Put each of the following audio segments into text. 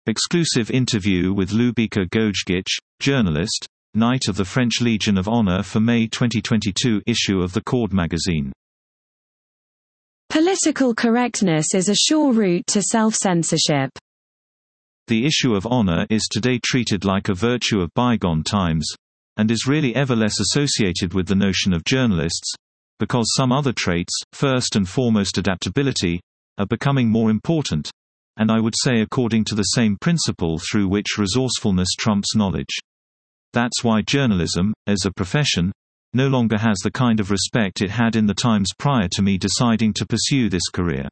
Exclusive interview with Ljubica Gojgic, journalist, Knight of the French Legion of Honor for May 2022 issue of the Cord magazine. Political correctness is a sure route to self-censorship. The issue of honor is today treated like a virtue of bygone times, and is really ever less associated with the notion of journalists, because some other traits, first and foremost adaptability, are becoming more important, and I would say according to the same principle through which resourcefulness trumps knowledge. That's why journalism, as a profession, no longer has the kind of respect it had in the times prior to me deciding to pursue this career.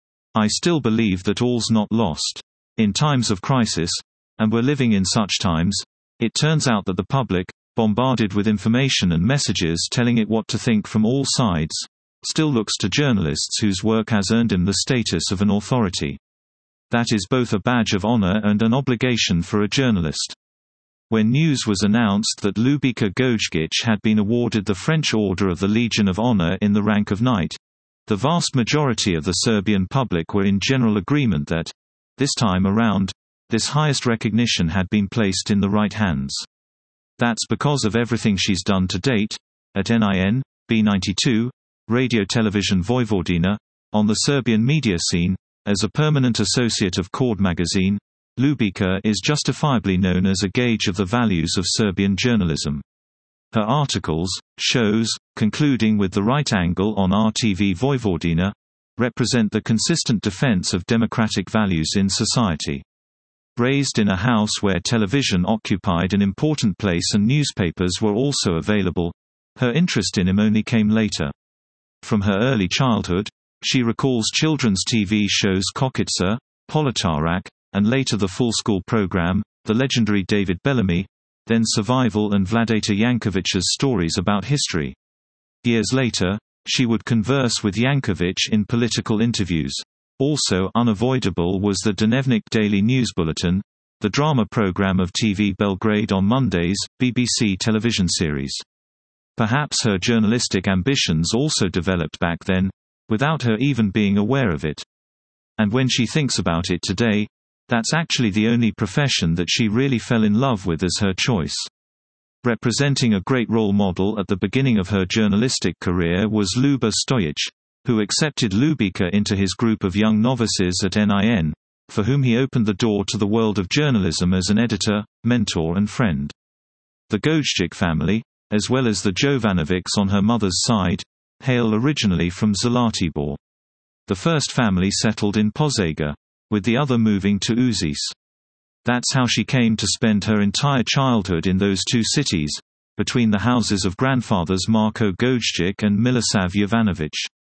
I still believe that all's not lost. In times of crisis, and we're living in such times, it turns out that the public, bombarded with information and messages telling it what to think from all sides, still looks to journalists whose work has earned them the status of an authority. That is both a badge of honor and an obligation for a journalist. When news was announced that Ljubica Gojgic had been awarded the French Order of the Legion of Honor in the rank of knight, the vast majority of the Serbian public were in general agreement that, this time around, this highest recognition had been placed in the right hands. That's because of everything she's done to date, at NIN, B92, Radio Television Vojvodina, on the Serbian media scene, as a permanent associate of Cord magazine, Ljubica is justifiably known as a gauge of the values of Serbian journalism. Her articles, shows, concluding with The Right Angle on RTV Vojvodina, represent the consistent defense of democratic values in society. Raised in a house where television occupied an important place and newspapers were also available, her interest in them only came later. From her early childhood, she recalls children's TV shows Kokitsa, Politarak, and later the full school program, the legendary David Bellamy, then Survival and Vladeta Yankovic's stories about history. Years later, she would converse with Yankovic in political interviews. Also unavoidable was the Dnevnik Daily News Bulletin, the drama program of TV Belgrade on Mondays, BBC television series. Perhaps her journalistic ambitions also developed back then, without her even being aware of it. And when she thinks about it today, that's actually the only profession that she really fell in love with as her choice. Representing a great role model at the beginning of her journalistic career was Ljuba Stojic, who accepted Ljubica into his group of young novices at NIN, for whom he opened the door to the world of journalism as an editor, mentor and friend. The Gojgic family, as well as the Jovanovics on her mother's side, hail originally from Zlatibor. The first family settled in Požega, with the other moving to Užice. That's how she came to spend her entire childhood in those two cities, between the houses of grandfathers Marko Gojgic and Milosav Jovanovic.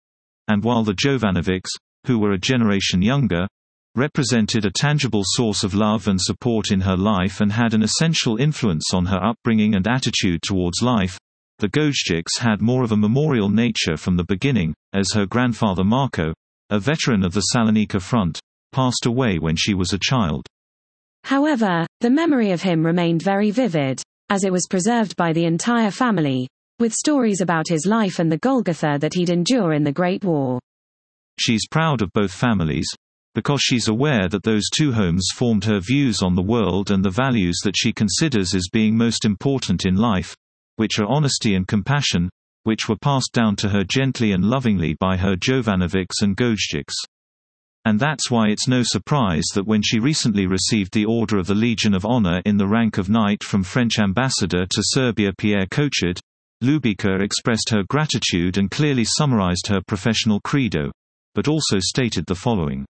And while the Jovanovics, who were a generation younger, represented a tangible source of love and support in her life and had an essential influence on her upbringing and attitude towards life, the Gojgics had more of a memorial nature from the beginning, as her grandfather Marko, a veteran of the Salonika front, passed away when she was a child. However, the memory of him remained very vivid, as it was preserved by the entire family, with stories about his life and the Golgotha that he'd endure in the Great War. She's proud of both families, because she's aware that those two homes formed her views on the world and the values that she considers as being most important in life, which are honesty and compassion, which were passed down to her gently and lovingly by her Jovanovics and Gojgics. And that's why it's no surprise that when she recently received the Order of the Legion of Honor in the rank of knight from French ambassador to Serbia Pierre Kochod, Ljubica expressed her gratitude and clearly summarized her professional credo, but also stated the following.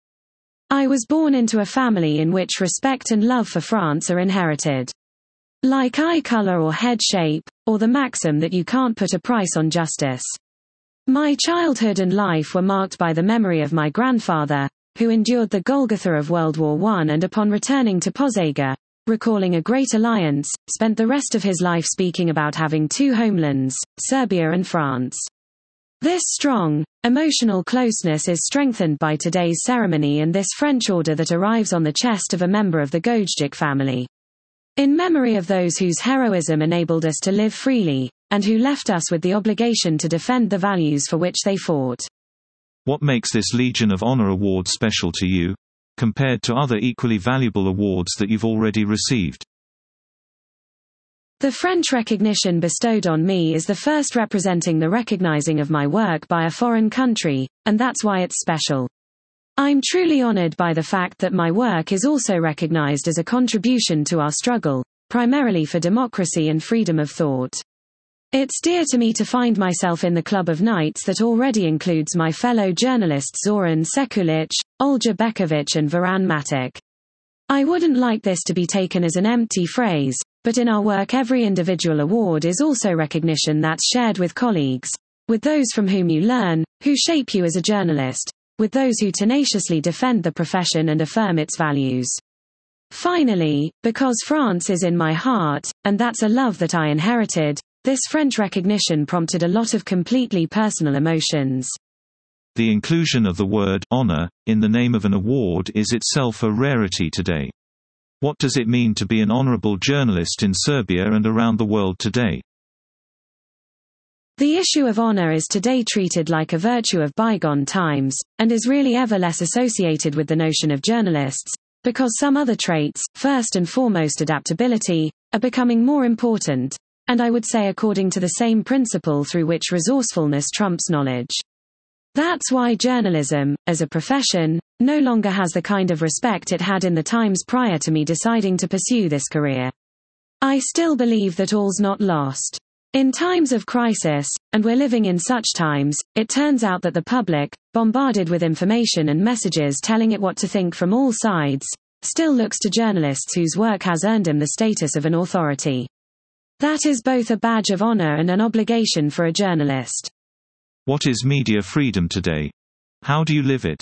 I was born into a family in which respect and love for France are inherited. Like eye color or head shape, or the maxim that you can't put a price on justice. My childhood and life were marked by the memory of my grandfather, who endured the Golgotha of World War I and upon returning to Požega, recalling a great alliance, spent the rest of his life speaking about having two homelands, Serbia and France. This strong, emotional closeness is strengthened by today's ceremony and this French order that arrives on the chest of a member of the Gojgic family. In memory of those whose heroism enabled us to live freely, and who left us with the obligation to defend the values for which they fought. What makes this Legion of Honor award special to you? compared to other equally valuable awards that you've already received? The French recognition bestowed on me is the first representing the recognizing of my work by a foreign country, and that's why it's special. I'm truly honored by the fact that my work is also recognized as a contribution to our struggle, primarily for democracy and freedom of thought. It's dear to me to find myself in the club of knights that already includes my fellow journalists Zoran Sekulic, Olga Bekovic and Varan Matic. I wouldn't like this to be taken as an empty phrase, but in our work every individual award is also recognition that's shared with colleagues, with those from whom you learn, who shape you as a journalist, with those who tenaciously defend the profession and affirm its values. Finally, because France is in my heart, and that's a love that I inherited, this French recognition prompted a lot of completely personal emotions. The inclusion of the word honor in the name of an award is itself a rarity today. What does it mean to be an honorable journalist in Serbia and around the world today? The issue of honor is today treated like a virtue of bygone times, and is really ever less associated with the notion of journalists, because some other traits, first and foremost adaptability, are becoming more important, and I would say according to the same principle through which resourcefulness trumps knowledge. That's why journalism, as a profession, no longer has the kind of respect it had in the times prior to me deciding to pursue this career. I still believe that all's not lost. In times of crisis, and we're living in such times, it turns out that the public, bombarded with information and messages telling it what to think from all sides, still looks to journalists whose work has earned them the status of an authority. That is both a badge of honor and an obligation for a journalist. What is media freedom today? How do you live it?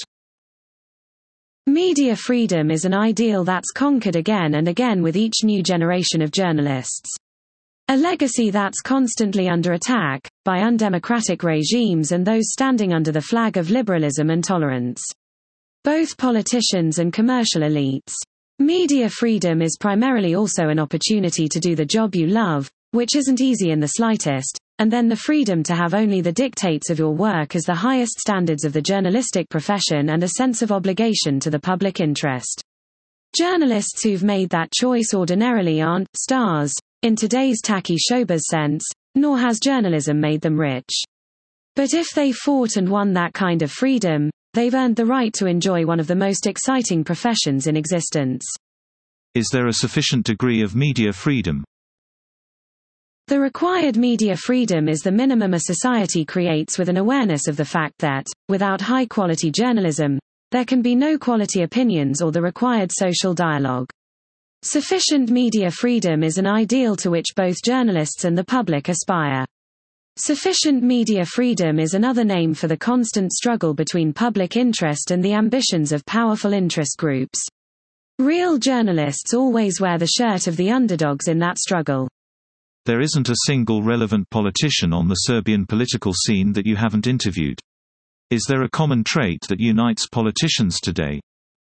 Media freedom is an ideal that's conquered again and again with each new generation of journalists. A legacy that's constantly under attack, by undemocratic regimes and those standing under the flag of liberalism and tolerance. Both politicians and commercial elites. Media freedom is primarily also an opportunity to do the job you love, which isn't easy in the slightest, and then the freedom to have only the dictates of your work as the highest standards of the journalistic profession and a sense of obligation to the public interest. Journalists who've made that choice ordinarily aren't stars, in today's tacky showbiz sense, nor has journalism made them rich. But if they fought and won that kind of freedom, they've earned the right to enjoy one of the most exciting professions in existence. Is there a sufficient degree of media freedom? The required media freedom is the minimum a society creates with an awareness of the fact that, without high-quality journalism, there can be no quality opinions or the required social dialogue. Sufficient media freedom is an ideal to which both journalists and the public aspire. Sufficient media freedom is another name for the constant struggle between public interest and the ambitions of powerful interest groups. Real journalists always wear the shirt of the underdogs in that struggle. There isn't a single relevant politician on the Serbian political scene that you haven't interviewed. Is there a common trait that unites politicians today?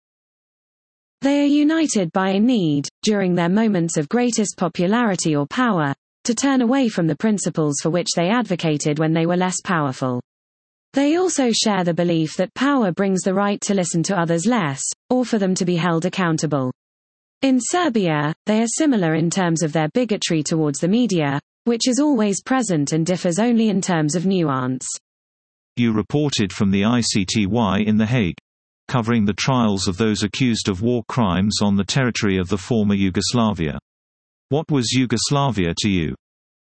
They are united by a need, during their moments of greatest popularity or power, to turn away from the principles for which they advocated when they were less powerful. They also share the belief that power brings the right to listen to others less, or for them to be held accountable. In Serbia, they are similar in terms of their bigotry towards the media, which is always present and differs only in terms of nuance. You reported from the ICTY in The Hague, covering the trials of those accused of war crimes on the territory of the former Yugoslavia. What was Yugoslavia to you?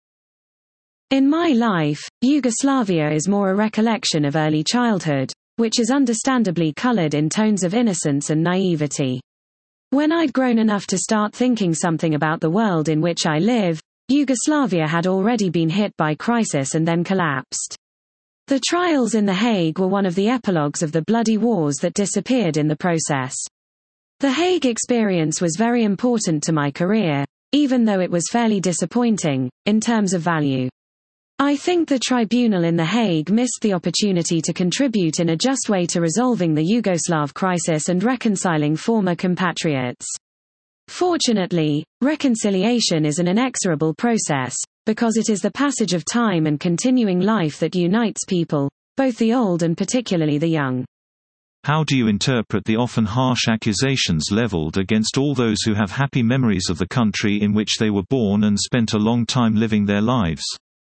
In my life, Yugoslavia is more a recollection of early childhood, which is understandably colored in tones of innocence and naivety. When I'd grown enough to start thinking something about the world in which I live, Yugoslavia had already been hit by crisis and then collapsed. The trials in The Hague were one of the epilogues of the bloody wars that disappeared in the process. The Hague experience was very important to my career, even though it was fairly disappointing, in terms of value. I think the tribunal in The Hague missed the opportunity to contribute in a just way to resolving the Yugoslav crisis and reconciling former compatriots. Fortunately, reconciliation is an inexorable process, because it is the passage of time and continuing life that unites people, both the old and particularly the young. How do you interpret the often harsh accusations leveled against all those who have happy memories of the country in which they were born and spent a long time living their lives?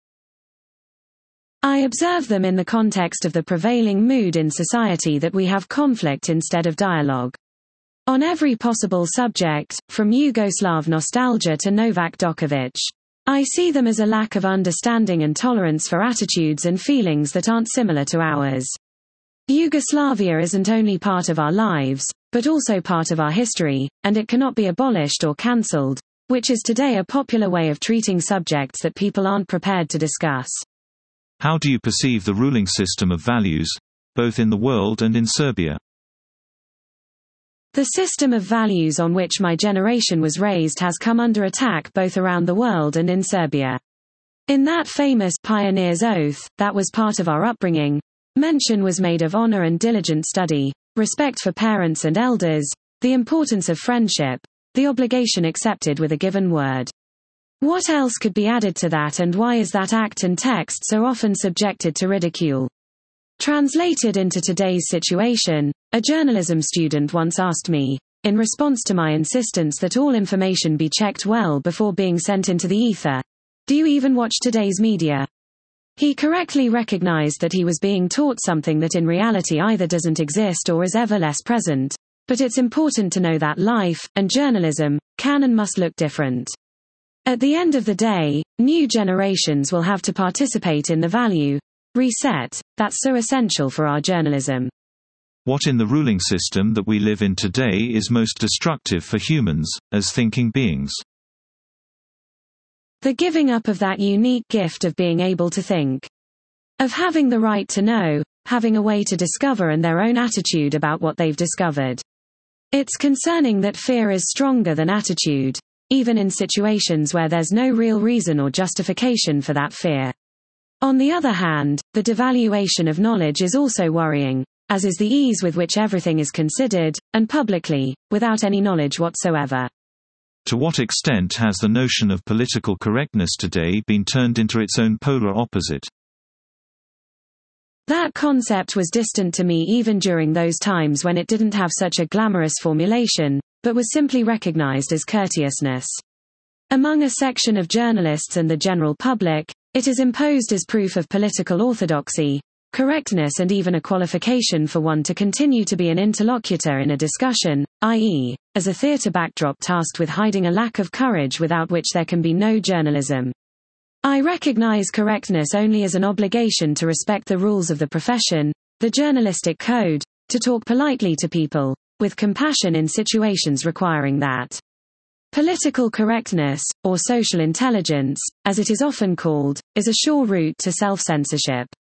I observe them in the context of the prevailing mood in society that we have conflict instead of dialogue. On every possible subject, from Yugoslav nostalgia to Novak Djokovic, I see them as a lack of understanding and tolerance for attitudes and feelings that aren't similar to ours. Yugoslavia isn't only part of our lives, but also part of our history, and it cannot be abolished or cancelled, which is today a popular way of treating subjects that people aren't prepared to discuss. How do you perceive the ruling system of values, both in the world and in Serbia? The system of values on which my generation was raised has come under attack both around the world and in Serbia. In that famous pioneer's oath, that was part of our upbringing, mention was made of honor and diligent study, respect for parents and elders, the importance of friendship, the obligation accepted with a given word. What else could be added to that, and why is that act and text so often subjected to ridicule? Translated into today's situation, a journalism student once asked me, in response to my insistence that all information be checked well before being sent into the ether, "Do you even watch today's media?" He correctly recognized that he was being taught something that in reality either doesn't exist or is ever less present. But it's important to know that life, and journalism, can and must look different. At the end of the day, new generations will have to participate in the value reset that's so essential for our journalism. What in the ruling system that we live in today is most destructive for humans, as thinking beings? The giving up of that unique gift of being able to think. Of having the right to know, having a way to discover and their own attitude about what they've discovered. It's concerning that fear is stronger than attitude, even in situations where there's no real reason or justification for that fear. On the other hand, the devaluation of knowledge is also worrying, as is the ease with which everything is considered, and publicly, without any knowledge whatsoever. To what extent has the notion of political correctness today been turned into its own polar opposite? That concept was distant to me even during those times when it didn't have such a glamorous formulation, but was simply recognized as courteousness. Among a section of journalists and the general public, it is imposed as proof of political orthodoxy, correctness, and even a qualification for one to continue to be an interlocutor in a discussion, i.e., as a theater backdrop tasked with hiding a lack of courage without which there can be no journalism. I recognize correctness only as an obligation to respect the rules of the profession, the journalistic code, to talk politely to people, with compassion in situations requiring that. Political correctness, or social intelligence, as it is often called, is a sure route to self-censorship.